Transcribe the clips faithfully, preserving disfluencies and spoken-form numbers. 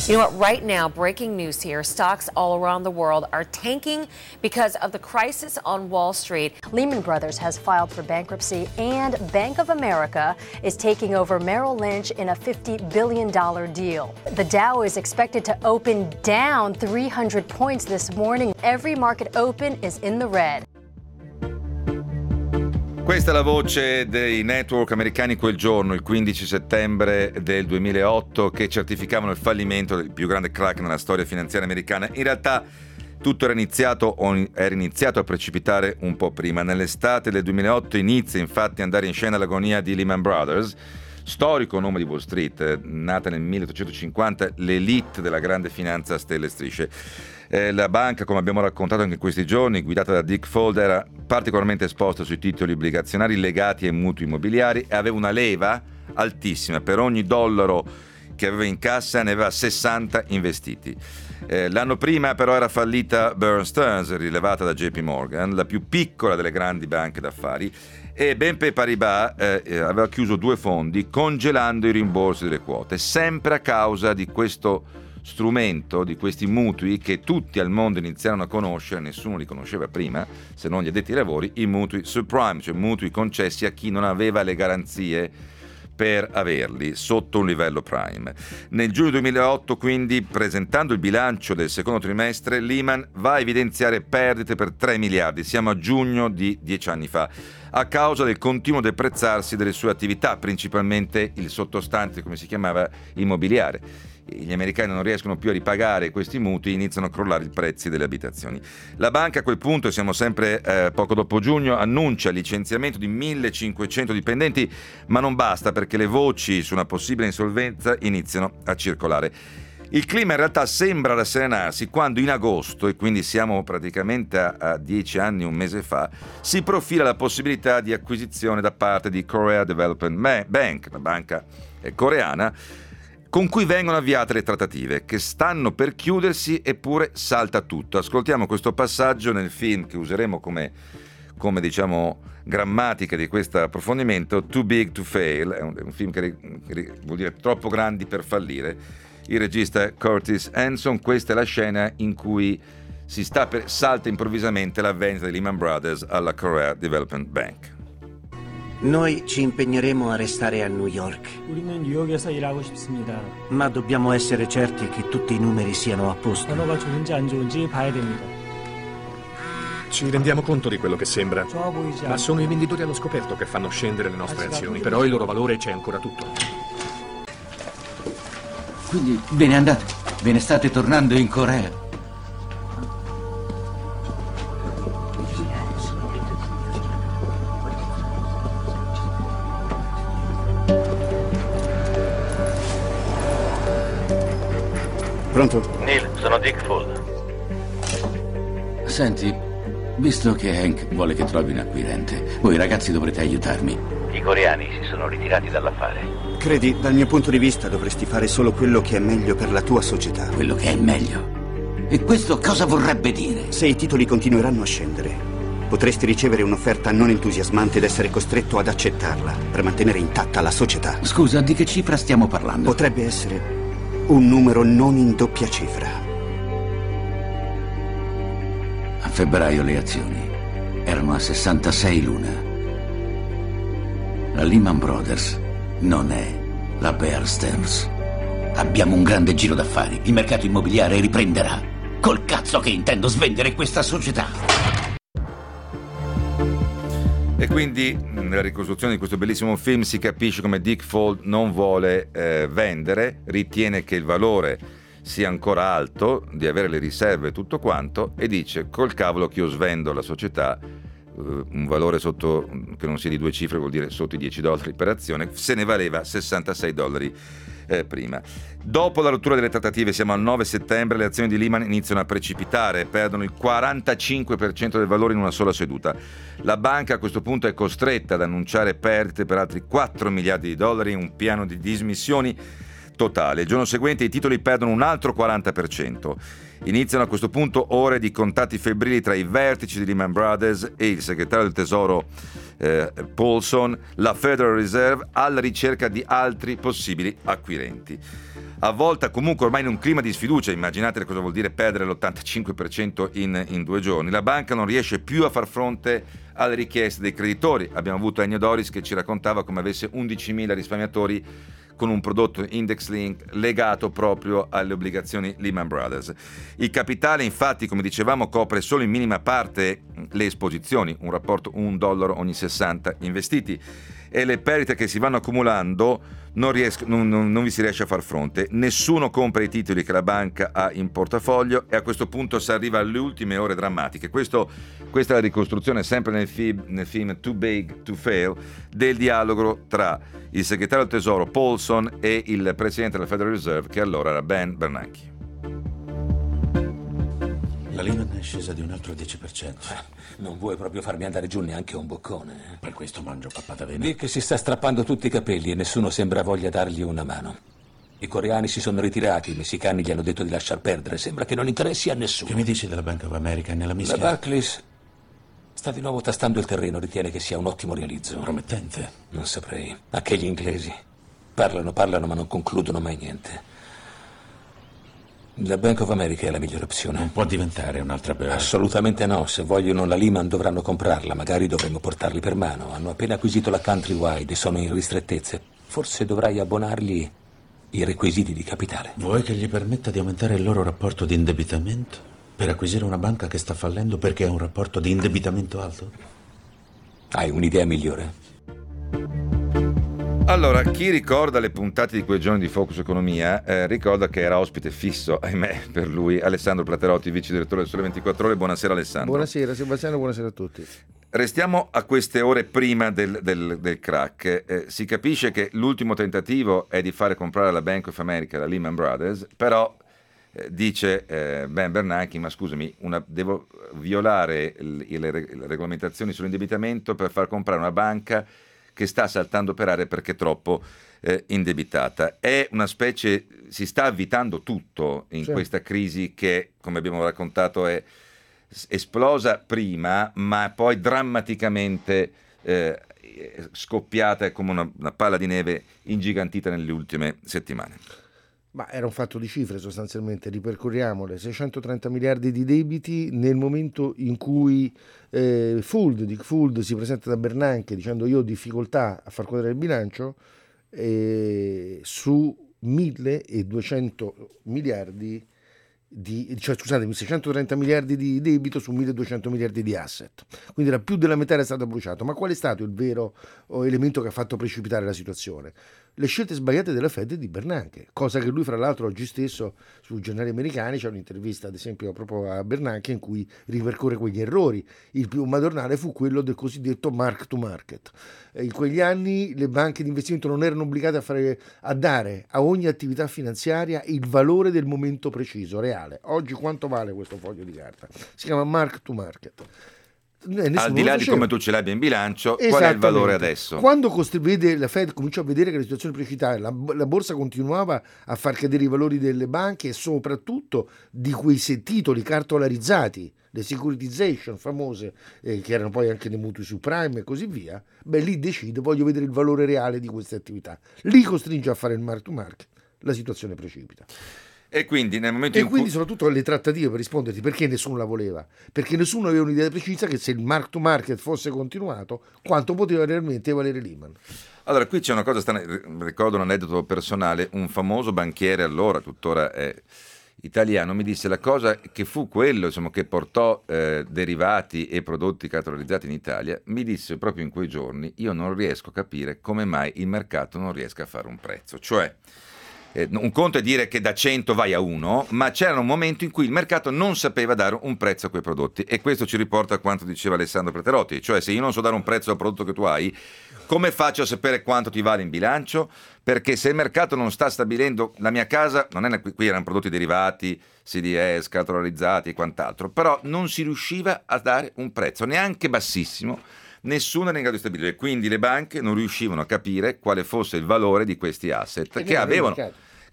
You know what, right now, breaking news here, stocks all around the world are tanking because of the crisis on Wall Street. Lehman Brothers has filed for bankruptcy and Bank of America is taking over Merrill Lynch in a fifty billion dollars deal. The Dow is expected to open down three hundred points this morning. Every market open is in the red. Questa è la voce dei network americani quel giorno, il quindici settembre del duemilaotto, che certificavano il fallimento del più grande crack nella storia finanziaria americana. In realtà tutto era iniziato o era iniziato a precipitare un po' prima. Nell'estate del duemilaotto inizia infatti ad andare in scena l'agonia di Lehman Brothers, storico nome di Wall Street, nata nel milleottocentocinquanta, l'elite della grande finanza a stelle e strisce. Eh, la banca, come abbiamo raccontato anche in questi giorni, guidata da Dick Fuld, era particolarmente esposta sui titoli obbligazionari legati ai mutui immobiliari e aveva una leva altissima. Per ogni dollaro che aveva in cassa ne aveva sessanta investiti. Eh, l'anno prima però era fallita Bear Stearns, rilevata da J P Morgan, la più piccola delle grandi banche d'affari, e B N P Paribas eh, aveva chiuso due fondi congelando i rimborsi delle quote, sempre a causa di questo strumento, di questi mutui che tutti al mondo iniziarono a conoscere, nessuno li conosceva prima se non gli addetti ai lavori, i mutui subprime, cioè mutui concessi a chi non aveva le garanzie per averli sotto un livello prime. Nel giugno duemilaotto, quindi, presentando il bilancio del secondo trimestre, Lehman va a evidenziare perdite per tre miliardi, siamo a giugno di dieci anni fa, a causa del continuo deprezzarsi delle sue attività, principalmente il sottostante, come si chiamava, immobiliare. Gli americani non riescono più a ripagare questi mutui, iniziano a crollare i prezzi delle abitazioni. La banca a quel punto, siamo sempre eh, poco dopo giugno, annuncia il licenziamento di millecinquecento dipendenti, ma non basta, perché le voci su una possibile insolvenza iniziano a circolare. Il clima in realtà sembra rasserenarsi quando in agosto, e quindi siamo praticamente a, a dieci anni, un mese fa, si profila la possibilità di acquisizione da parte di Korea Development Bank, la banca eh, coreana, con cui vengono avviate le trattative, che stanno per chiudersi, eppure salta tutto. Ascoltiamo questo passaggio nel film che useremo come, come diciamo, grammatica di questo approfondimento, Too Big to Fail, è un, è un film che, che vuol dire troppo grandi per fallire. Il regista è Curtis Hanson. Questa è la scena in cui si sta per, salta improvvisamente la vendita di Lehman Brothers alla Korea Development Bank. Noi ci impegneremo a restare a New York. 우리는 뉴욕에서 일하고 싶습니다. Ma dobbiamo essere certi che tutti i numeri siano a posto. 번호가 좋은지 안 좋은지 봐야 됩니다. Ci rendiamo conto di quello che sembra, 좋아 보이지 ma sono i venditori allo scoperto che fanno scendere le nostre azioni. Però il loro valore c'è ancora tutto. Quindi ve ne andate? Ve ne state tornando in Corea? Pronto? Neil, sono Dick Fuld. Senti, visto che Hank vuole che trovi un acquirente, voi ragazzi dovrete aiutarmi. I coreani si sono ritirati dall'affare. Credi, dal mio punto di vista dovresti fare solo quello che è meglio per la tua società. Quello che è meglio. E questo cosa vorrebbe dire? Se i titoli continueranno a scendere, potresti ricevere un'offerta non entusiasmante ed essere costretto ad accettarla per mantenere intatta la società. Scusa, di che cifra stiamo parlando? Potrebbe essere un numero non in doppia cifra. A febbraio le azioni erano a sessantasei l'una. La Lehman Brothers non è la Bear Stearns. Abbiamo un grande giro d'affari. Il mercato immobiliare riprenderà. Col cazzo che intendo svendere questa società. E quindi nella ricostruzione di questo bellissimo film si capisce come Dick Fuld non vuole eh, vendere, ritiene che il valore sia ancora alto, di avere le riserve e tutto quanto, e dice: col cavolo che io svendo la società, eh, un valore sotto che non sia di due cifre, vuol dire sotto i dieci dollari per azione, se ne valeva sessantasei dollari eh, prima. Dopo la rottura delle trattative, siamo al nove settembre, le azioni di Lehman iniziano a precipitare, perdono il quarantacinque per cento del valore in una sola seduta. La banca a questo punto è costretta ad annunciare perdite per altri quattro miliardi di dollari, un piano di dismissioni totale. Il giorno seguente i titoli perdono un altro quaranta per cento. Iniziano a questo punto ore di contatti febbrili tra i vertici di Lehman Brothers e il segretario del Tesoro eh, Paulson, la Federal Reserve, alla ricerca di altri possibili acquirenti. Avvolta comunque ormai in un clima di sfiducia, immaginate cosa vuol dire perdere l'ottantacinque per cento in, in due giorni, la banca non riesce più a far fronte alle richieste dei creditori. Abbiamo avuto Ennio Doris che ci raccontava come avesse undicimila risparmiatori con un prodotto index link legato proprio alle obbligazioni Lehman Brothers. Il capitale infatti, come dicevamo, copre solo in minima parte le esposizioni, un rapporto un dollaro ogni sessanta investiti, e le perdite che si vanno accumulando non, riesco, non, non, non vi si riesce a far fronte. Nessuno compra i titoli che la banca ha in portafoglio e a questo punto si arriva alle ultime ore drammatiche. Questo, questa è la ricostruzione, sempre nel film, nel film Too Big to Fail, del dialogo tra il segretario del Tesoro Paulson e il presidente della Federal Reserve, che allora era Ben Bernanke. La Lehman è scesa di un altro dieci per cento. Non vuoi proprio farmi andare giù neanche un boccone? Eh? Per questo mangio pappatavena. Lì che si sta strappando tutti i capelli e nessuno sembra voglia dargli una mano. I coreani si sono ritirati, i messicani gli hanno detto di lasciar perdere. Sembra che non interessi a nessuno. Che mi dici della Bank of America nella mischia? La Barclays sta di nuovo tastando il terreno, ritiene che sia un ottimo realizzo. Promettente. Non saprei. Anche gli inglesi. Parlano, parlano, ma non concludono mai niente. La Bank of America è la migliore opzione. Non può diventare un'altra per... Assolutamente no. Se vogliono la Lehman dovranno comprarla. Magari dovremmo portarli per mano. Hanno appena acquisito la Countrywide e sono in ristrettezze. Forse dovrai abbonargli i requisiti di capitale. Vuoi che gli permetta di aumentare il loro rapporto di indebitamento per acquisire una banca che sta fallendo perché ha un rapporto di indebitamento alto? Hai un'idea migliore? Allora, chi ricorda le puntate di quei giorni di Focus Economia eh, ricorda che era ospite fisso, ahimè, per lui, Alessandro Platerotti, vice direttore del Sole ventiquattro Ore. Buonasera Alessandro. Buonasera Sebastiano, buonasera a tutti. Restiamo a queste ore prima del, del, del crack. Eh, si capisce che l'ultimo tentativo è di fare comprare la Bank of America, la Lehman Brothers, però eh, dice eh, Ben Bernanke, ma scusami, una, devo violare il, il, le regolamentazioni sull'indebitamento per far comprare una banca che sta saltando per aria perché è troppo eh, indebitata. È una specie, si sta avvitando tutto in sì. questa crisi che, come abbiamo raccontato, è esplosa prima, ma poi drammaticamente eh, scoppiata come una, una palla di neve ingigantita nelle ultime settimane. Ma era un fatto di cifre sostanzialmente, ripercorriamole, seicentotrenta miliardi di debiti nel momento in cui eh, Fuld, Dick Fuld si presenta da Bernanke dicendo io ho difficoltà a far quadrare il bilancio eh, su milleduecento miliardi di, cioè scusatemi, seicentotrenta miliardi di debito su milleduecento miliardi di asset, quindi la più della metà era stato bruciato. Ma qual è stato il vero elemento che ha fatto precipitare la situazione? Le scelte sbagliate della Fed e di Bernanke, cosa che lui fra l'altro oggi stesso sui giornali americani c'è un'intervista ad esempio proprio a Bernanke in cui ripercorre quegli errori. Il più madornale fu quello del cosiddetto mark to market. In quegli anni le banche di investimento non erano obbligate a, fare, a dare a ogni attività finanziaria il valore del momento preciso, reale. Oggi quanto vale questo foglio di carta? Si chiama mark to market. Al di là di come tu ce l'abbia in bilancio, qual è il valore adesso? Quando vede la Fed cominciò a vedere che la situazione precipitava, la, la borsa continuava a far cadere i valori delle banche e soprattutto di quei titoli cartolarizzati, le securitization famose, eh, che erano poi anche dei mutui subprime e così via, beh lì decide, voglio vedere il valore reale di queste attività. Lì costringe a fare il mark to market, la situazione precipita. E quindi nel momento e in quindi cui... soprattutto le trattative, per risponderti perché nessuno la voleva, perché nessuno aveva un'idea precisa che se il mark to market fosse continuato quanto poteva realmente valere Lehman. Allora qui c'è una cosa strana, ricordo un aneddoto personale, un famoso banchiere allora, tuttora è italiano, mi disse la cosa che fu quello insomma, che portò eh, derivati e prodotti cartolarizzati in Italia, mi disse proprio in quei giorni io non riesco a capire come mai il mercato non riesca a fare un prezzo, cioè Eh, un conto è dire che da cento vai a uno, ma c'era un momento in cui il mercato non sapeva dare un prezzo a quei prodotti e questo ci riporta a quanto diceva Alessandro Platerotti, cioè se io non so dare un prezzo al prodotto che tu hai, come faccio a sapere quanto ti vale in bilancio? Perché se il mercato non sta stabilendo, la mia casa, non è qui erano prodotti derivati, C D S, cartolarizzati e quant'altro, però non si riusciva a dare un prezzo, neanche bassissimo, nessuno era in grado di stabilire, quindi le banche non riuscivano a capire quale fosse il valore di questi asset che avevano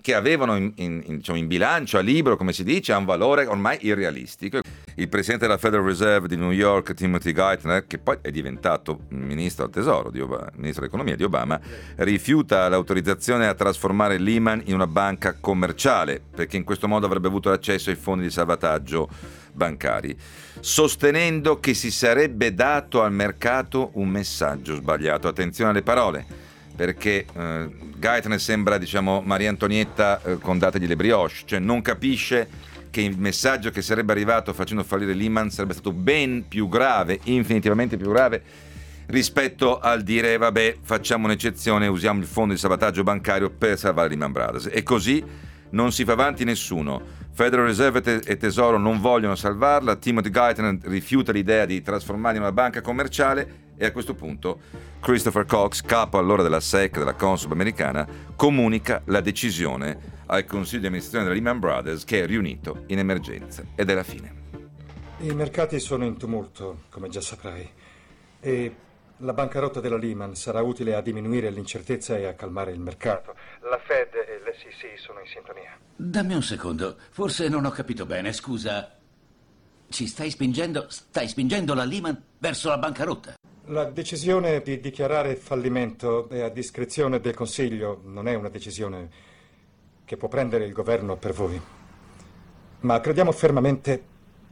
che avevano in, in, in, diciamo, in bilancio, a libro, come si dice, a un valore ormai irrealistico. Il presidente della Federal Reserve di New York, Timothy Geithner, che poi è diventato ministro al tesoro, di Obama, ministro dell'economia di Obama, rifiuta l'autorizzazione a trasformare Lehman in una banca commerciale, perché in questo modo avrebbe avuto accesso ai fondi di salvataggio bancari, sostenendo che si sarebbe dato al mercato un messaggio sbagliato. Attenzione alle parole, perché eh, Geithner sembra, diciamo, Maria Antonietta eh, con dategli le brioche, cioè non capisce che il messaggio che sarebbe arrivato facendo fallire Lehman sarebbe stato ben più grave, infinitivamente più grave, rispetto al dire vabbè, facciamo un'eccezione, usiamo il fondo di salvataggio bancario per salvare Lehman Brothers. E così non si fa avanti nessuno. Federal Reserve e Tesoro non vogliono salvarla, Timothy Geithner rifiuta l'idea di trasformarla in una banca commerciale, e a questo punto Christopher Cox, capo allora della S E C, della Consob americana, comunica la decisione al Consiglio di amministrazione della Lehman Brothers, che è riunito in emergenza. Ed è la fine. I mercati sono in tumulto, come già saprai, e la bancarotta della Lehman sarà utile a diminuire l'incertezza e a calmare il mercato. La Fed e l'S E C sono in sintonia. Dammi un secondo, forse non ho capito bene, scusa. Ci stai spingendo, stai spingendo la Lehman verso la bancarotta? La decisione di dichiarare fallimento è a discrezione del Consiglio, non è una decisione che può prendere il governo per voi. Ma crediamo fermamente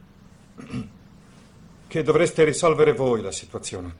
che dovreste risolvere voi la situazione.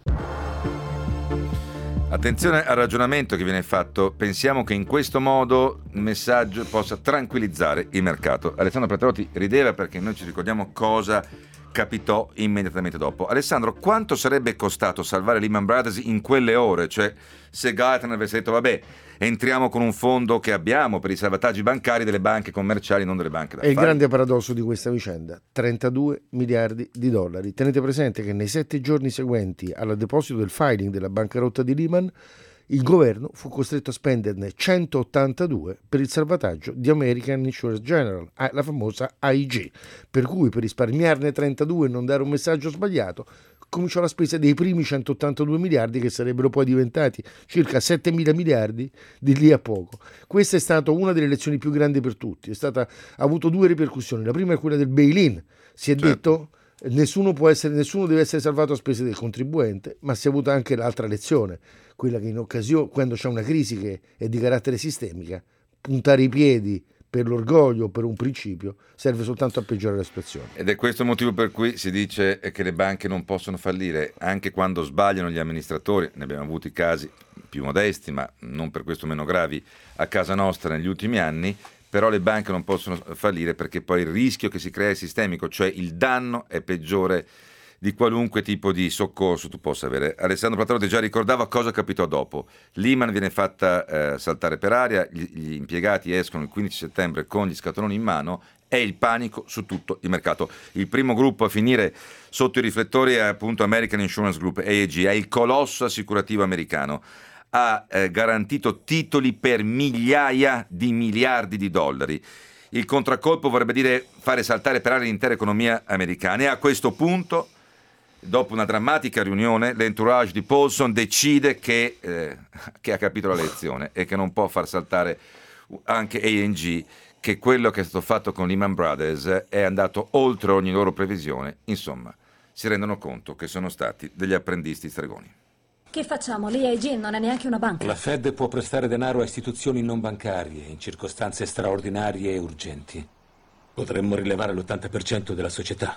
Attenzione al ragionamento che viene fatto. Pensiamo che in questo modo il messaggio possa tranquillizzare il mercato. Alessandro Platerotti rideva perché noi ci ricordiamo cosa capitò immediatamente dopo. Alessandro, quanto sarebbe costato salvare Lehman Brothers in quelle ore? Cioè, se Geithner avesse detto vabbè, entriamo con un fondo che abbiamo per i salvataggi bancari delle banche commerciali, non delle banche d'affari. È il grande paradosso di questa vicenda: trentadue miliardi di dollari. Tenete presente che nei sette giorni seguenti al deposito del filing della bancarotta di Lehman, il governo fu costretto a spenderne centottantadue per il salvataggio di American Insurance General, la famosa A I G, per cui per risparmiarne trentadue e non dare un messaggio sbagliato cominciò la spesa dei primi centottantadue miliardi, che sarebbero poi diventati circa settemila miliardi di lì a poco. Questa è stata una delle lezioni più grandi per tutti, è stata, ha avuto due ripercussioni. La prima è quella del bail-in. Si è certo. detto nessuno può essere, nessuno deve essere salvato a spese del contribuente, ma si è avuta anche l'altra lezione, quella che in occasione, quando c'è una crisi che è di carattere sistemica, puntare i piedi per l'orgoglio o per un principio serve soltanto a peggiorare la situazione. Ed è questo il motivo per cui si dice che le banche non possono fallire, anche quando sbagliano gli amministratori. Ne abbiamo avuti casi più modesti, ma non per questo meno gravi, a casa nostra negli ultimi anni. Però le banche non possono fallire perché poi il rischio che si crea è sistemico, cioè il danno è peggiore di qualunque tipo di soccorso tu possa avere. Alessandro Platerotti già ricordava cosa capitò dopo. Lehman viene fatta eh, saltare per aria, gli, gli impiegati escono il quindici settembre con gli scatoloni in mano, è il panico su tutto il mercato. Il primo gruppo a finire sotto i riflettori è appunto American Insurance Group, A I G, è il colosso assicurativo americano. Ha eh, garantito titoli per migliaia di miliardi di dollari. Il contraccolpo vorrebbe dire fare saltare per aria l'intera economia americana, e a questo punto, dopo una drammatica riunione, l'entourage di Paulson decide che, eh, che ha capito la lezione e che non può far saltare anche A I G, che quello che è stato fatto con Lehman Brothers è andato oltre ogni loro previsione. Insomma, si rendono conto che sono stati degli apprendisti stregoni. Che facciamo? L'A I G non è neanche una banca. La Fed può prestare denaro a istituzioni non bancarie in circostanze straordinarie e urgenti. Potremmo rilevare l'ottanta per cento della società.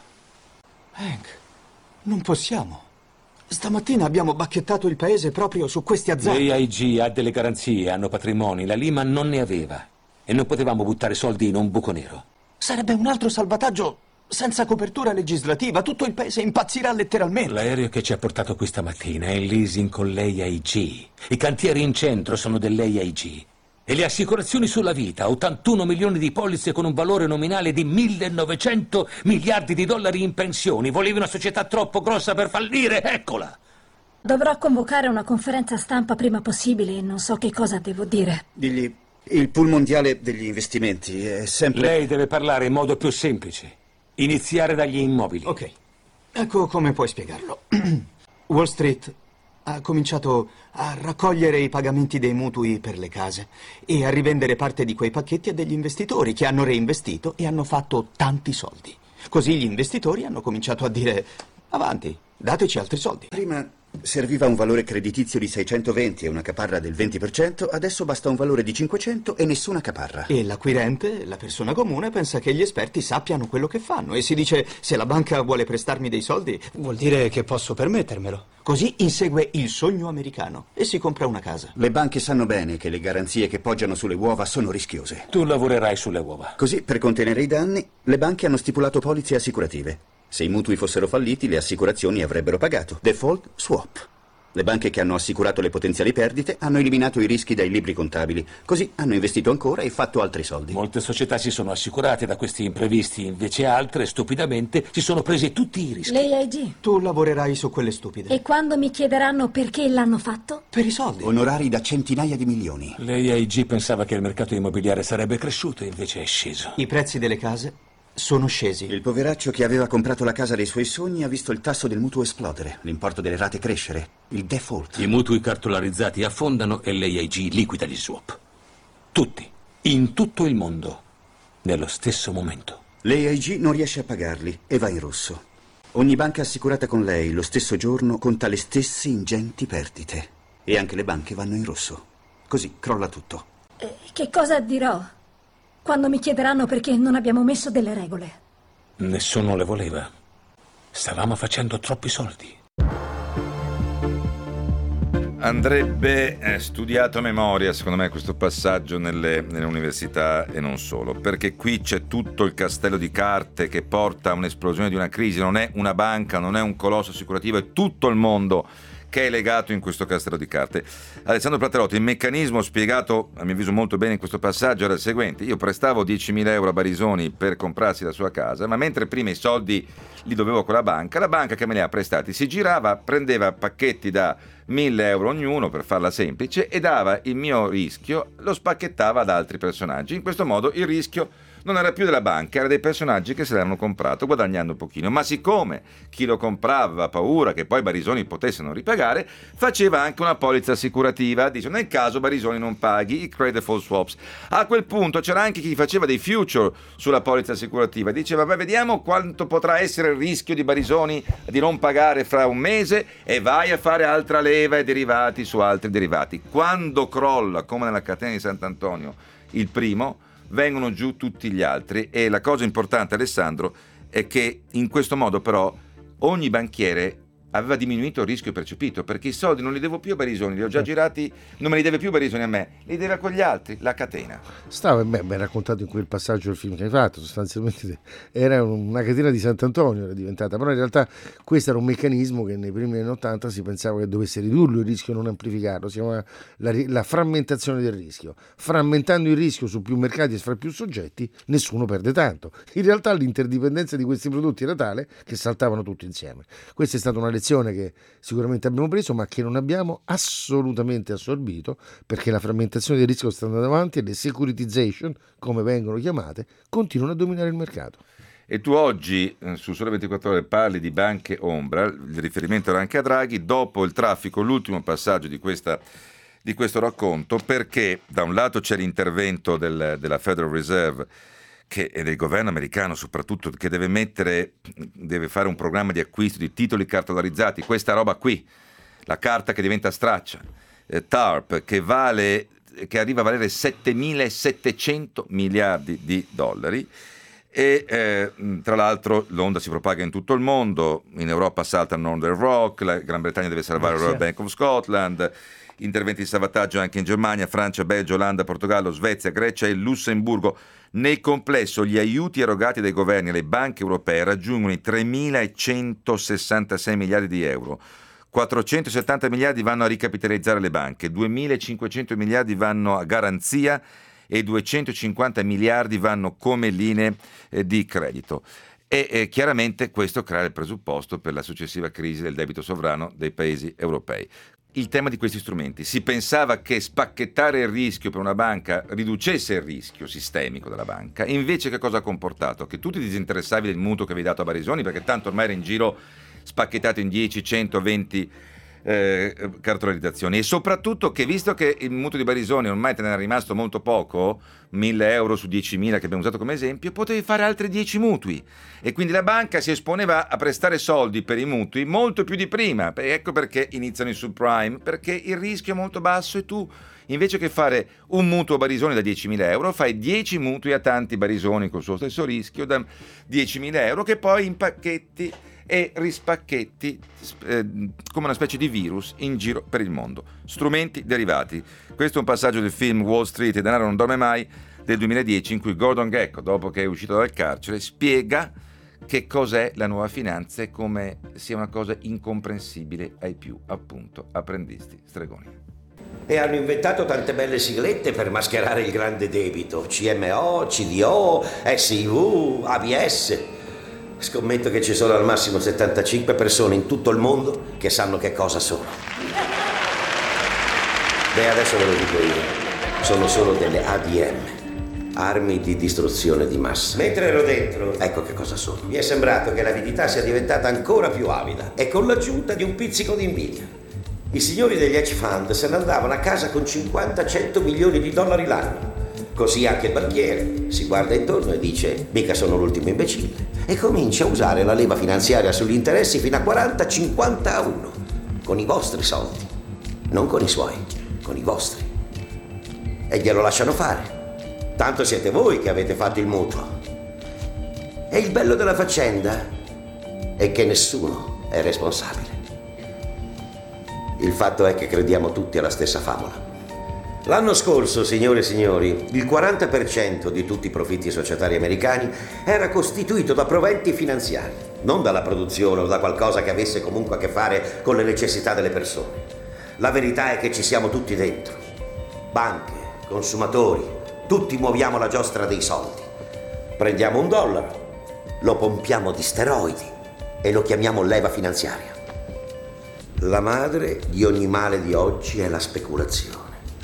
Hank, non possiamo. Stamattina abbiamo bacchettato il paese proprio su questi azzardi. L'A I G ha delle garanzie, hanno patrimoni, la Lehman non ne aveva. E non potevamo buttare soldi in un buco nero. Sarebbe un altro salvataggio senza copertura legislativa, tutto il paese impazzirà letteralmente. L'aereo che ci ha portato qui stamattina è in leasing con l'A I G. I cantieri in centro sono dell'A I G. E le assicurazioni sulla vita, ottantuno milioni di polizze con un valore nominale di millenovecento miliardi di dollari in pensioni. Volevi una società troppo grossa per fallire? Eccola! Dovrò convocare una conferenza stampa prima possibile e non so che cosa devo dire. Digli, il pool mondiale degli investimenti è sempre... Lei deve parlare in modo più semplice. Iniziare dagli immobili. Ok. Ecco come puoi spiegarlo. Wall Street ha cominciato a raccogliere i pagamenti dei mutui per le case e a rivendere parte di quei pacchetti a degli investitori che hanno reinvestito e hanno fatto tanti soldi. Così gli investitori hanno cominciato a dire: avanti, dateci altri soldi. Prima serviva un valore creditizio di seicentoventi e una caparra del venti per cento, adesso basta un valore di cinquecento e nessuna caparra. E l'acquirente, la persona comune, pensa che gli esperti sappiano quello che fanno e si dice: se la banca vuole prestarmi dei soldi, vuol dire che posso permettermelo. Così insegue il sogno americano e si compra una casa. Le banche sanno bene che le garanzie che poggiano sulle uova sono rischiose. Tu lavorerai sulle uova. Così, per contenere i danni, le banche hanno stipulato polizze assicurative. Se i mutui fossero falliti, le assicurazioni avrebbero pagato. Default swap. Le banche che hanno assicurato le potenziali perdite hanno eliminato i rischi dai libri contabili. Così hanno investito ancora e fatto altri soldi. Molte società si sono assicurate da questi imprevisti, invece altre, stupidamente, si sono prese tutti i rischi. L'A I G. Tu lavorerai su quelle stupide. E quando mi chiederanno perché l'hanno fatto? Per i soldi. Onorari da centinaia di milioni. L'A I G pensava che il mercato immobiliare sarebbe cresciuto, invece è sceso. I prezzi delle case sono scesi. Il poveraccio che aveva comprato la casa dei suoi sogni ha visto il tasso del mutuo esplodere, l'importo delle rate crescere, il default. I mutui cartolarizzati affondano e l'A I G liquida gli swap. Tutti, in tutto il mondo, nello stesso momento. L'A I G non riesce a pagarli e va in rosso. Ogni banca assicurata con lei lo stesso giorno conta le stesse ingenti perdite. E anche le banche vanno in rosso. Così crolla tutto. E che cosa dirò quando mi chiederanno perché non abbiamo messo delle regole? Nessuno le voleva. Stavamo facendo troppi soldi. Andrebbe eh, studiato a memoria, secondo me, questo passaggio nelle, nelle università e non solo, perché qui c'è tutto il castello di carte che porta a un'esplosione di una crisi. Non è una banca, non è un colosso assicurativo, è tutto il mondo che è legato in questo castello di carte. Alessandro Platterotti, il meccanismo spiegato a mio avviso molto bene in questo passaggio era il seguente: io prestavo diecimila euro a Barisoni per comprarsi la sua casa, ma mentre prima i soldi li dovevo con la banca, la banca che me li ha prestati si girava, prendeva pacchetti da mille euro ognuno, per farla semplice, e dava il mio rischio, lo spacchettava ad altri personaggi. In questo modo il rischio non era più della banca, era dei personaggi che se l'hanno comprato guadagnando un pochino. Ma siccome chi lo comprava aveva paura che poi Barisoni potesse non ripagare, faceva anche una polizza assicurativa. Dice: nel caso Barisoni non paghi, i credit default swaps. A quel punto c'era anche chi faceva dei future sulla polizza assicurativa. Diceva: beh, vediamo quanto potrà essere il rischio di Barisoni di non pagare fra un mese, e vai a fare altra leva e derivati su altri derivati. Quando crolla, come nella catena di Sant'Antonio, il primo, vengono giù tutti gli altri. E la cosa importante, Alessandro, è che in questo modo però ogni banchiere aveva diminuito il rischio percepito, perché i soldi non li devo più a Barisoni, li ho già girati, non me li deve più Barisoni a me, li deve con gli altri, la catena. Stava ben, ben raccontato in quel passaggio del film che hai fatto, sostanzialmente era una catena di Sant'Antonio, era diventata, però in realtà questo era un meccanismo che nei primi anni ottanta si pensava che dovesse ridurlo il rischio, non amplificarlo. Si chiama la, la frammentazione del rischio. Frammentando il rischio su più mercati e fra più soggetti, nessuno perde tanto. In realtà l'interdipendenza di questi prodotti era tale che saltavano tutti insieme. Questa è stata una lezione che sicuramente abbiamo preso, ma che non abbiamo assolutamente assorbito, perché la frammentazione del rischio sta andando avanti e le securitization, come vengono chiamate, continuano a dominare il mercato. E tu oggi eh, su Sole ventiquattro Ore parli di banche ombra, il riferimento era anche a Draghi, dopo il traffico, l'ultimo passaggio di questa di questo racconto, perché da un lato c'è l'intervento del, della Federal Reserve che è del governo americano soprattutto, che deve mettere, deve fare un programma di acquisto di titoli cartolarizzati, questa roba qui, la carta che diventa straccia, eh, T A R P, che vale, che arriva a valere settemilasettecento miliardi di dollari. E eh, tra l'altro l'onda si propaga in tutto il mondo, in Europa salta Northern Rock, la Gran Bretagna deve salvare il Royal Bank of Scotland, interventi di salvataggio anche in Germania, Francia, Belgio, Olanda, Portogallo, Svezia, Grecia e Lussemburgo. Nel complesso gli aiuti erogati dai governi alle banche europee raggiungono i tremilacentosessantasei miliardi di euro. quattrocentosettanta miliardi vanno a ricapitalizzare le banche, duemilacinquecento miliardi vanno a garanzia e duecentocinquanta miliardi vanno come linee eh, di credito. E eh, chiaramente questo crea il presupposto per la successiva crisi del debito sovrano dei paesi europei. Il tema di questi strumenti: si pensava che spacchettare il rischio per una banca riducesse il rischio sistemico della banca, invece che cosa ha comportato? Che tu ti disinteressavi del mutuo che avevi dato a Barisoni, perché tanto ormai era in giro spacchettato in dieci, cento, venti eh, cartolarizzazioni, e soprattutto che, visto che il mutuo di Barisoni ormai te ne è rimasto molto poco, mille euro su diecimila che abbiamo usato come esempio, potevi fare altri dieci mutui, e quindi la banca si esponeva a prestare soldi per i mutui molto più di prima. Ecco perché iniziano i subprime, perché il rischio è molto basso e tu, invece che fare un mutuo Barisoni da diecimila euro, fai dieci mutui a tanti Barisoni col suo stesso rischio da diecimila euro, che poi impacchetti e rispacchetti eh, come una specie di virus in giro per il mondo. Strumenti derivati. Questo è un passaggio del film Wall Street, il denaro non dorme mai, del duemiladieci, in cui Gordon Gekko, dopo che è uscito dal carcere, spiega che cos'è la nuova finanza e come sia una cosa incomprensibile ai più, appunto, apprendisti stregoni. E hanno inventato tante belle siglette per mascherare il grande debito: C M O, C D O, S I V, A B S. Scommetto che ci sono al massimo settantacinque persone in tutto il mondo che sanno che cosa sono. Beh, adesso ve lo dico io. Sono solo delle A D M, armi di distruzione di massa. Mentre ero dentro, ecco che cosa sono. Mi è sembrato che l'avidità sia diventata ancora più avida, e con l'aggiunta di un pizzico di invidia. I signori degli hedge fund se ne andavano a casa con cinquanta cento milioni di dollari l'anno. Così anche il banchiere si guarda intorno e dice: mica sono l'ultimo imbecille, e comincia a usare la leva finanziaria sugli interessi fino a quaranta cinquanta a uno, con i vostri soldi, non con i suoi, con i vostri. E glielo lasciano fare, tanto siete voi che avete fatto il mutuo. E il bello della faccenda è che nessuno è responsabile. Il fatto è che crediamo tutti alla stessa favola. L'anno scorso, signore e signori, il quaranta per cento di tutti i profitti societari americani era costituito da proventi finanziari, non dalla produzione o da qualcosa che avesse comunque a che fare con le necessità delle persone. La verità è che ci siamo tutti dentro. Banche, consumatori, tutti muoviamo la giostra dei soldi. Prendiamo un dollaro, lo pompiamo di steroidi e lo chiamiamo leva finanziaria. La madre di ogni male di oggi è la speculazione.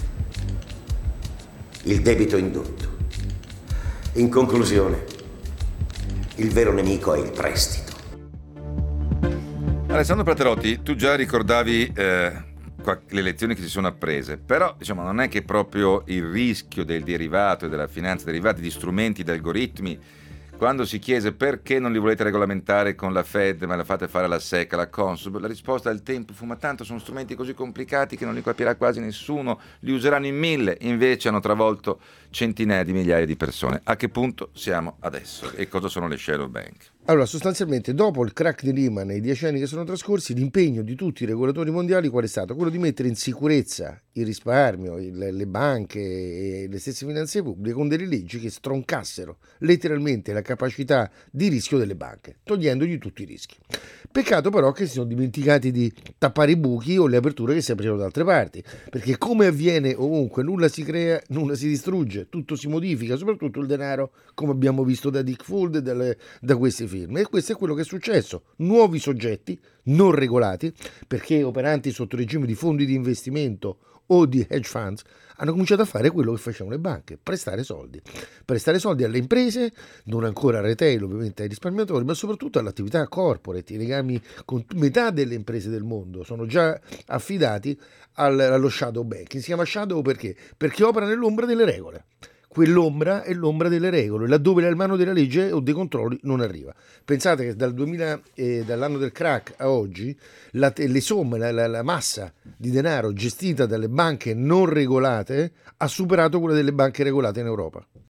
Il debito indotto. In conclusione, il vero nemico è il prestito. Alessandro Praterotti, tu già ricordavi eh, le lezioni che si sono apprese, però diciamo non è che proprio il rischio del derivato e della finanza derivati di strumenti, di algoritmi, quando si chiese perché non li volete regolamentare con la Fed ma la fate fare alla S E C, alla Consob, la risposta al tempo fu: ma tanto sono strumenti così complicati che non li capirà quasi nessuno, li useranno in mille. Invece hanno travolto centinaia di migliaia di persone. A che punto siamo adesso e cosa sono le shadow bank? Allora, sostanzialmente, dopo il crack di Lehman e i dieci anni che sono trascorsi, l'impegno di tutti i regolatori mondiali qual è stato? Quello di mettere in sicurezza il risparmio, il, le banche e le stesse finanze pubbliche con delle leggi che stroncassero letteralmente la capacità di rischio delle banche, togliendogli tutti i rischi. Peccato però che si sono dimenticati di tappare i buchi o le aperture che si aprivano da altre parti, perché come avviene ovunque, nulla si crea, nulla si distrugge, tutto si modifica, soprattutto il denaro, come abbiamo visto da Dick Fuld e dalle, da questi film. E questo è quello che è successo: nuovi soggetti non regolati, perché operanti sotto regime di fondi di investimento o di hedge funds, hanno cominciato a fare quello che facevano le banche: prestare soldi. Prestare soldi alle imprese, non ancora a retail ovviamente ai risparmiatori, ma soprattutto all'attività corporate. I legami con metà delle imprese del mondo sono già affidati al, allo shadow banking. Si chiama shadow perché? Perché opera nell'ombra delle regole. Quell'ombra è l'ombra delle regole, laddove la mano della legge o dei controlli non arriva. Pensate che dal duemila, eh, dall'anno del crack a oggi, la, le somme, la, la, la massa di denaro gestita dalle banche non regolate ha superato quella delle banche regolate in Europa.